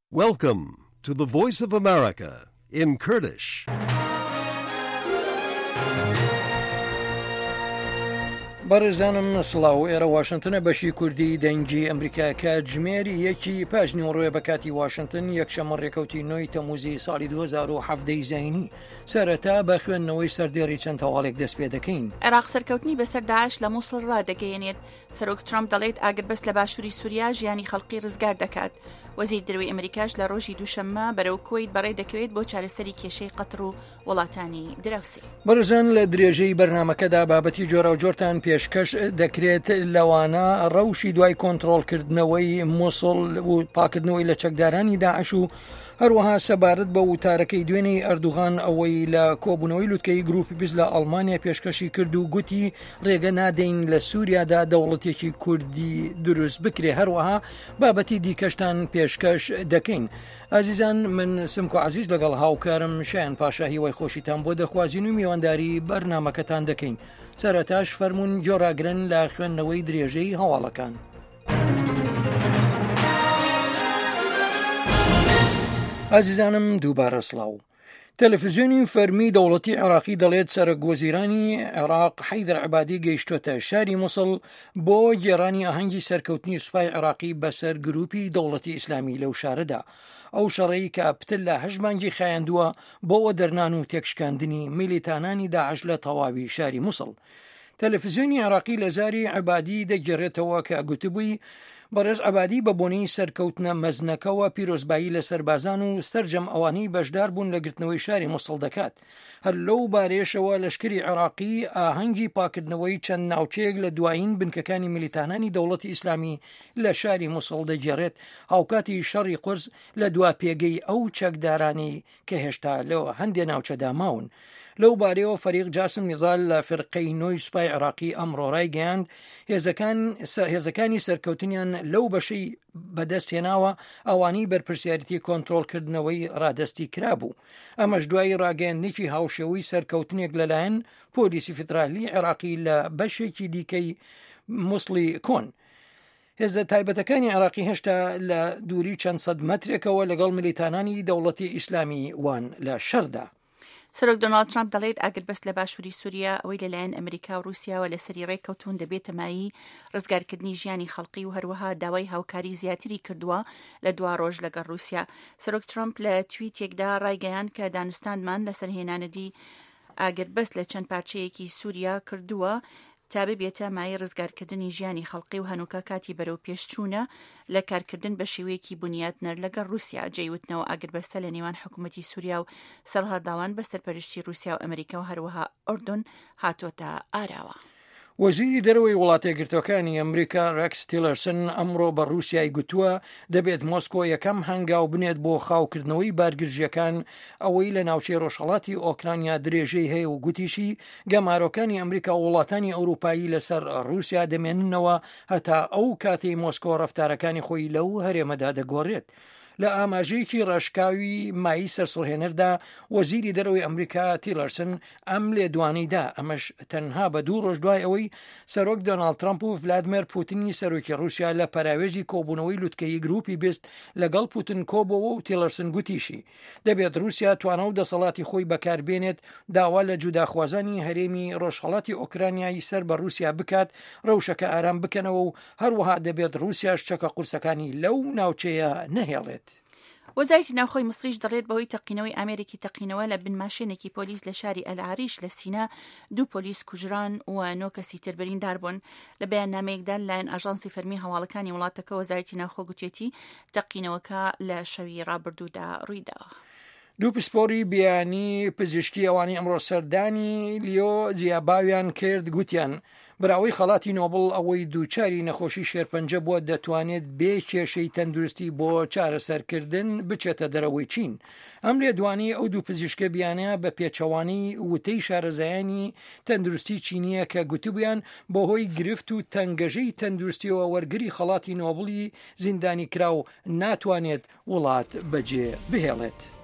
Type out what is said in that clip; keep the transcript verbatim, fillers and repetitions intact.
Welcome to the Voice of America in Kurdish. بەڕێزانم سڵاو ئێرە واشنگتنە بەشی کوردی دەنگی ئەمریکا کاتژمێر یەکی پاژنی ڕۆیە بە کاتی واشنگتن یەکشەمە ڕێکەوتی نۆی تەموزی ساڵی دوو هەزار و هەڤدە زاینی سەرەتا بە خوێندنەوەی سەردێڕی چەند هەواڵێک دەست پێ دەکەین. عێراق سەرکەوتنی بەسەر داعش لە مووسڵ ڕادەگەیەنێت. سەرۆک ترامپ دەڵێت ئاگربەست لە باشووری سووریا ژیانی خەڵقی ڕزگار دەکات. وەزیر دەرەوەی ئەمریکاش لە ڕۆژی دووشەممە بەرەو کوێیت بەڕێ دەکەوێت بۆ چارەسەری کێشەی قەتر و وڵاتانی دراوسێ. بەڕێزان لە درێژەی بەرنامەکەدا بابەتی جۆرە و جۆرتان پێشکەش دەکرێت لەوانە ڕەوشی دوای کۆنتڕۆڵکردنەوەی مووسڵ و پاکردنەوەی لە چەکدارانی داعش و هەروەها سەبارەت بە وتارەکەی دوێنەی ئەردوغان ئەوەی لە کۆبوونەوەی لوتکەی گروپی بیست لە ئەڵمانیا پێشکەشی کرد و گوتی ڕێگە نادەین لە سووریادا دەوڵەتێکی کوردی دروست بکرێ. هەروەها بابەتی دیکەشتان پێشکەش دەکەین. ئازیزان من سمکۆ عەزیز لەگەڵ هاوکارم شایان پاشا هیوای خۆشیتان بۆ دەخوازین و میوانداری بەرنامەکەتان دەکەین. سەرەتاش فەرموون جۆراگرن لە خوێندنەوەی درێژەی هەواڵەکان. ئازیزانم دووبارە سڵاو. تەلەڤیزیۆنی فەرمی دەوڵەتی عێراقی دەڵێت سەرۆکوەزیرانی عێراق حەیدەر عەبادی گەیشتۆتە شاری مووسڵ بۆ گێڕانی ئاهەنگی سەرکەوتنی سوپای عێراقی بەسەر گروپی دەوڵەتی ئیسلامی لەو شارەدا. ئەو شەڕەی کە پتر لە هەژ مانگی خایاندووە بۆەوە دەرنان و تێکشکاندنی میلیتانانی داعش لە تەواوی شاری مووسڵ. تەلەڤیزیۆنی عێراقی لە زاری عەبادی دەگێڕێتەوە کە گوتبووی بەڕێز عەبادی بە بۆنەی سەرکەوتنە مەزنەکەوە پیرۆزبایی لە سەربازان و سەرجەم ئەوانەی بەشدار بوون لە گرتنەوەی شاری مووسڵ دەکات. هەر لەو بارێشەوە لەشکری عێراقی ئاهەنگی پاکردنەوەی چەند ناوچەیەک لە دوایین بنکەکانی میلیتانانی دەوڵەتی ئیسلامی لە شاری مووسڵ دەگێڕێت هاوکاتی شەڕی قورس لە دوا پێگەی ئەو چەکدارانی کە هێشتا لەوە هەندێ ناوچەدا ماون. لەو بارەیەوە فەریق جاسم نیزال لە فرقەی نۆی سوپای عێراقی ئەمڕۆ ڕایگەیاند هێزەکانی سەرکەوتنیان لەو بەشەی بەدەستهێناوە ئەوانی بەرپرسیارەتی کۆنتڕۆڵکردنەوەی ڕادەستی کرابوو. ئەمەش دوای ڕاگەیاندنێکی هاوشێوەی سەرکەوتنێک لەلایەن پۆلیسی فدرالی عێراقی لە بەشێکی دیکەی مووسڵی کۆن. هێزە تایبەتەکانی عێراقی هێشتا لە دووری چەند سەد مەترێکەوە لەگەڵ میلیتانانی دەوڵەتی ئیسلامی وان لە شەردا. سەرۆک دۆناڵد ترامپ دەڵێت ئاگربەست لە باشووری سووریا ئەوەی لەلایەن ئەمریکا و رووسیاوە لە سەری ڕێککەوتون دەبێتە مایی ڕزگارکردنی ژیانی خەڵقی و هەروەها داوای هاوکاری زیاتری کردووە لە دوا ڕۆژ لەگەڵ رووسیا. سەرۆک ترامپ لە تویتێکدا ڕایگەیاند کە دانوستانمان لەسەر هێنانەدی ئاگربەست لە چەند پارچەیەکی سووریا کردووە تا ببێتە مای ڕزگارکردنی ژیانی خەڵقی و هەنووکە کاتی بەرەو پێشچوونە لە کارکردن بە شێوەیەکی بنیاتنەر لەگەڵ رووسیا. جێیوتنەوە ئاگربەستە لە نێوان حکوومەتی سووریا و سەرهەڵداوان بە سەرپەرشتی رووسیا و ئەمریکا و هەروەها ئوردون هاتۆتە ئاراوە. وەزیری دەرەوەی وڵاتە یەکگرتوەکانی ئەمریکا ڕێکس تیلەرسن ئەمڕۆ بە رووسیای گوتووە دەبێت مۆسکۆ یەکەم هەنگاو بنێت بۆ خاوکردنەوەی بارگرژیەکان ئەوەی لە ناوچەی ڕۆژهەڵاتی ئۆکرانیا درێژەی هەیە و گوتیشی گەمارۆکانی ئەمریکا و وڵاتانی ئەوروپایی لەسەر رووسیا دەمێننەوە هەتا ئەو کاتەی مۆسکۆ ڕەفتارەکانی خۆی لەو هەرێمەدا دەگۆڕێت. لە ئاماژەیەکی ڕێژکاوی مایی سەرسوڕهێنەردا وەزیری دەرەوەی ئەمریکا تیلەرسن ئەم لێدوانیدا ئەمەش تەنها بە دوو ڕۆژ دوای ئەوەی سەرۆک دۆناڵد ترامپ و ڤلادیمیر پوتینی سەرۆکی رووسیا لە پەراوێژی کۆبوونەوەی لوتکەی گروپی بیست لەگەڵ پوتین کۆبەوە و تیلەرسن گوتیشی دەبێت رووسیا توانە و دەسەڵاتی خۆی بەکاربێنێت داوا لە جوداخوازانی هەرێمی ڕۆژهەڵاتی ئۆکرانیایی سەر بە رووسیا بکات ڕەوشەکە ئارام بکەنەوە و هەروەها دەبێت رووسیاش چەکە قورسەکانی لەو ناوچەیە نەهێڵێت. وەزارەتی ناوخۆی مسریش دەڵێت بەهۆی تەقینەوەی ئامێرێکی تەقینەوە لە بنماشێنێکی پۆلیس لە شاری ئەلعەریش لە سینا دوو پۆلیس کوژران و نۆ کەسی تر بریندار بوون. لە بەیاننامەیەکدا لەلایەن ئاژانسی فەرمی هەواڵەکانی وڵاتەکە وەزارەتی ناوخۆ گوتێتی تەقینەوەکە لە شەوی ڕابردوودا ڕوویداوە. دوو پسپۆری بیانی پزیشکی ئەوانی ئەمڕۆ سەردانی لیۆ جیاباویان کرد گوتیان براوەی خەڵاتی نۆبڵ ئەوەی دووچاری نەخۆشی شێرپەنجە بووە دەتوانێت بێ کێشەی تەندروستی بۆ چارەسەرکردن بچێتە دەرەوەی چین. ئەم لێدوانی ئەو دوو پزیشکە بیانە بە پێچەوانی وتەی شارەزایانی تەندروستی چینیە کە گوتوبیان بەهۆی گرفت و تەنگەژەی تەندروستیەوە وەرگری خەڵاتی نۆبڵی زیندانی کرا و ناتوانێت وڵات بەجێ بهێڵێت.